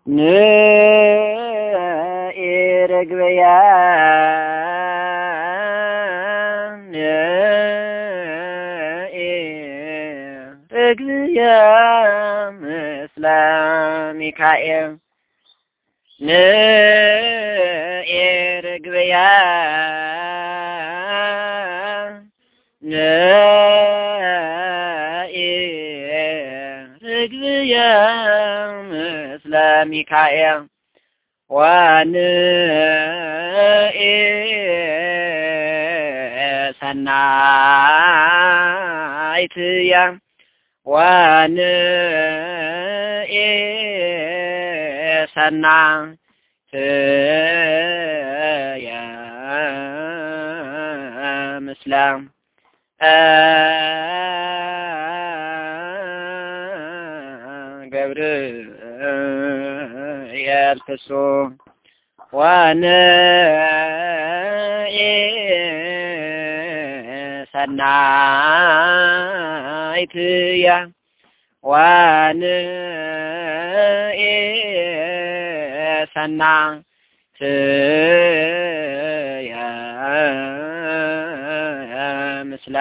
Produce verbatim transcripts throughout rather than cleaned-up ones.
ንኢርግብያ ንኢርግብያ ምስለ ሚካኤል ንኢርግብያ ንኢርግብያ ምስለ ሚካኤል ወንኢሰናይትያ ወንኢሰናይትያ ምስለ ገብርኤል ፍጹም ወንኢሰናይትያ ወንኢሰናይትያ ምስለ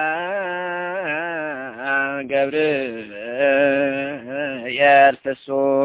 ገብርኤል ፍጹም